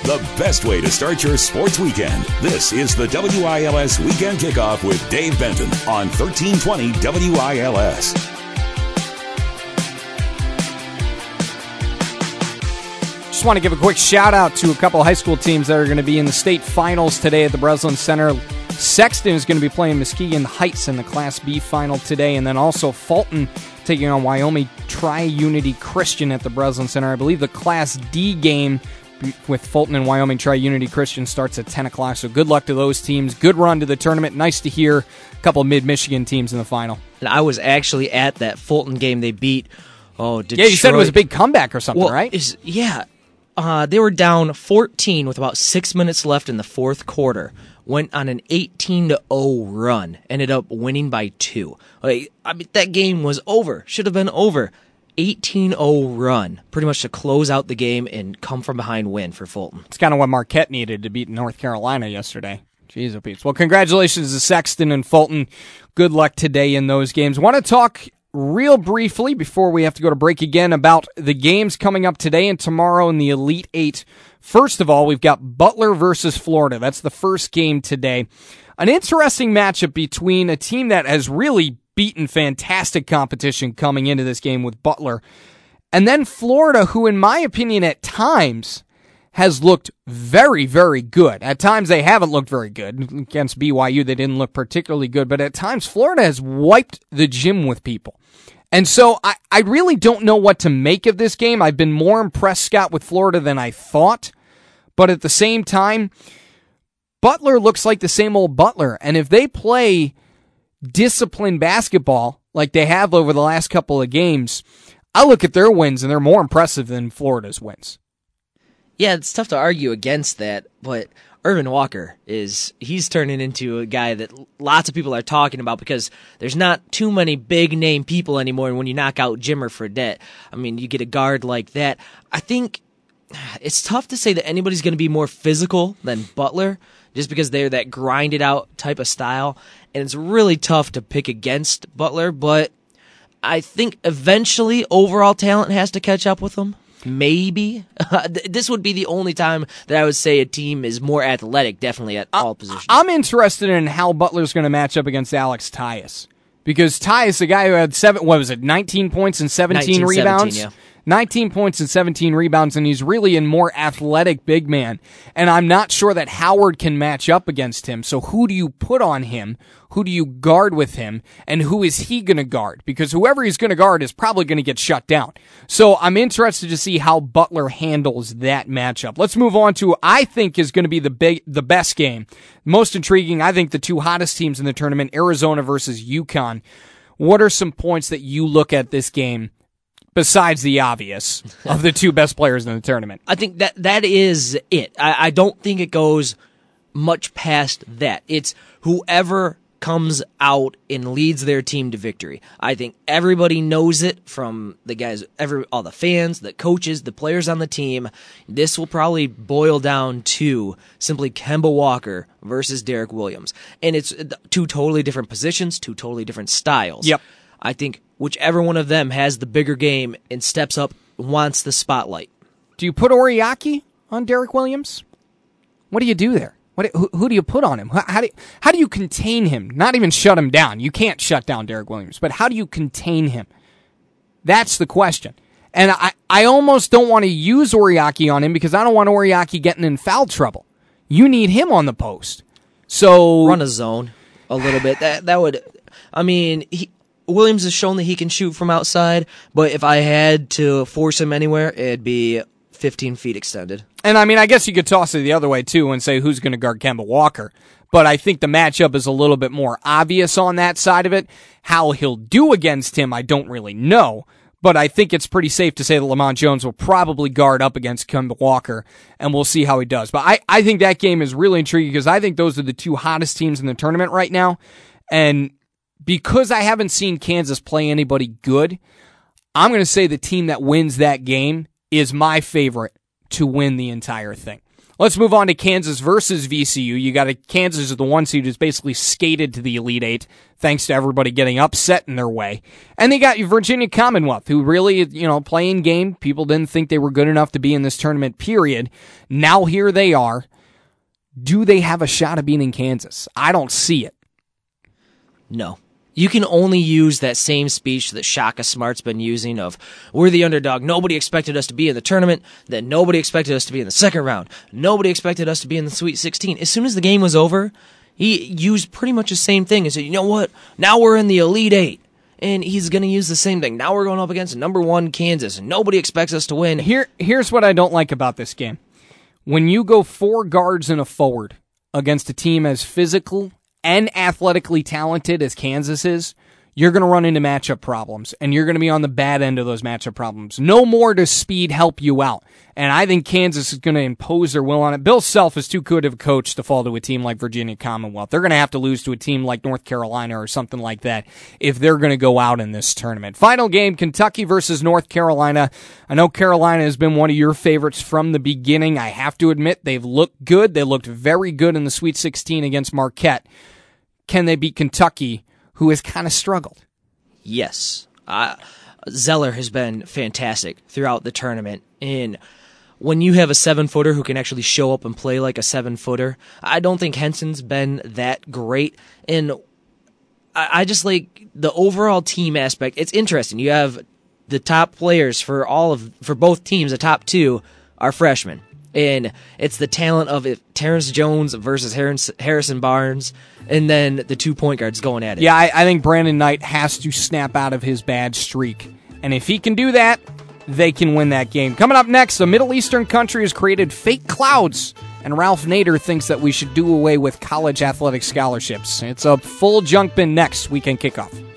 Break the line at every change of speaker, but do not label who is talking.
the best way to start your sports weekend. This is the WILS Weekend Kickoff with Dave Benton on 1320 WILS.
Just want to give a quick shout out to a couple of high school teams that are going to be in the state finals today at the Breslin Center. Sexton is going to be playing Muskegon Heights in the Class B final today, and then also Fulton taking on Wyoming Tri-Unity Christian at the Breslin Center. I believe the Class D game with Fulton and Wyoming Tri-Unity Christian starts at 10 o'clock, so good luck to those teams. Good run to the tournament. Nice to hear a couple of mid-Michigan teams in the final.
And I was actually at that Fulton game. They beat Detroit.
Yeah, you said it was a big comeback or something, right?
They were down 14 with about 6 minutes left in the fourth quarter. Went on an 18-0 run. Ended up winning by 2. That game was over. Should have been over. 18-0 run. Pretty much to close out the game and come from behind win for Fulton.
It's kind of what Marquette needed to beat North Carolina yesterday. Jeez, Pete. Well, congratulations to Sexton and Fulton. Good luck today in those games. Want to talk real briefly before we have to go to break again about the games coming up today and tomorrow in the Elite Eight. First of all, we've got Butler versus Florida. That's the first game today. An interesting matchup between a team that has really beaten fantastic competition coming into this game with Butler, and then Florida, who in my opinion at times has looked very, very good. At times they haven't looked very good. Against BYU, they didn't look particularly good, but at times Florida has wiped the gym with people. And so I really don't know what to make of this game. I've been more impressed, Scott, with Florida than I thought. But at the same time, Butler looks like the same old Butler. And if they play disciplined basketball like they have over the last couple of games, I look at their wins and they're more impressive than Florida's wins.
Yeah, it's tough to argue against that, but Irvin Walker he's turning into a guy that lots of people are talking about because there's not too many big name people anymore. And when you knock out Jimmer Fredette, you get a guard like that. I think it's tough to say that anybody's going to be more physical than Butler just because they're that grinded out type of style. And it's really tough to pick against Butler, but I think eventually overall talent has to catch up with them. Maybe. This would be the only time that I would say a team is more athletic, definitely at all positions.
I'm interested in how Butler's going to match up against Alex Tyus. Because Tyus, the guy who had 19 points and 17 rebounds?
17, yeah.
19 points and 17 rebounds, and he's really a more athletic big man. And I'm not sure that Howard can match up against him. So who do you put on him? Who do you guard with him? And who is he going to guard? Because whoever he's going to guard is probably going to get shut down. So I'm interested to see how Butler handles that matchup. Let's move on to, I think, is going to be the best game. Most intriguing, I think, the two hottest teams in the tournament, Arizona versus UConn. What are some points that you look at this game besides the obvious of the two best players in the tournament?
I think that is it. I don't think it goes much past that. It's whoever comes out and leads their team to victory. I think everybody knows it from the guys, all the fans, the coaches, the players on the team. This will probably boil down to simply Kemba Walker versus Derek Williams. And it's two totally different positions, two totally different styles.
Yep.
I think whichever one of them has the bigger game and steps up, wants the spotlight.
Do you put Oriaki on Derek Williams? What do you do there? Who do you put on him? How do you contain him? Not even shut him down. You can't shut down Derek Williams, but how do you contain him? That's the question. And I almost don't want to use Oriaki on him because I don't want Oriaki getting in foul trouble. You need him on the post. So
run a zone a little bit. That would, Williams has shown that he can shoot from outside, but if I had to force him anywhere, it'd be 15 feet extended.
And I guess you could toss it the other way too and say who's going to guard Kemba Walker. But I think the matchup is a little bit more obvious on that side of it. How he'll do against him, I don't really know. But I think it's pretty safe to say that Lamont Jones will probably guard up against Kemba Walker, and we'll see how he does. But I think that game is really intriguing because I think those are the two hottest teams in the tournament right now. And because I haven't seen Kansas play anybody good, I'm going to say the team that wins that game is my favorite to win the entire thing. Let's move on to Kansas versus VCU. You got Kansas is the 1 seed who's basically skated to the Elite Eight thanks to everybody getting upset in their way. And they got Virginia Commonwealth, who really, playing game. People didn't think they were good enough to be in this tournament, period. Now here they are. Do they have a shot of beating Kansas? I don't see it.
No. You can only use that same speech that Shaka Smart's been using of, we're the underdog, nobody expected us to be in the tournament, that nobody expected us to be in the second round, nobody expected us to be in the Sweet 16. As soon as the game was over, he used pretty much the same thing and said, you know what, now we're in the Elite Eight. And he's going to use the same thing. Now we're going up against number 1 Kansas, and nobody expects us to win.
Here's what I don't like about this game. When you go 4 guards and a forward against a team as physical and athletically talented as Kansas is, you're going to run into matchup problems, and you're going to be on the bad end of those matchup problems. No more does speed help you out, and I think Kansas is going to impose their will on it. Bill Self is too good of a coach to fall to a team like Virginia Commonwealth. They're going to have to lose to a team like North Carolina or something like that if they're going to go out in this tournament. Final game, Kentucky versus North Carolina. I know Carolina has been one of your favorites from the beginning. I have to admit, they've looked good. They looked very good in the Sweet 16 against Marquette. Can they beat Kentucky, who has kind of struggled?
Yes. Zeller has been fantastic throughout the tournament. And when you have a 7-footer who can actually show up and play like a 7-footer, I don't think Henson's been that great. And I just like the overall team aspect. It's interesting. You have the top players for both teams, the top 2 are freshmen. And it's the talent of Terrence Jones versus Harrison Barnes, and then the 2 point guards going at it.
Yeah, I think Brandon Knight has to snap out of his bad streak. And if he can do that, they can win that game. Coming up next, a Middle Eastern country has created fake clouds, and Ralph Nader thinks that we should do away with college athletic scholarships. It's a full junk bin next weekend kickoff.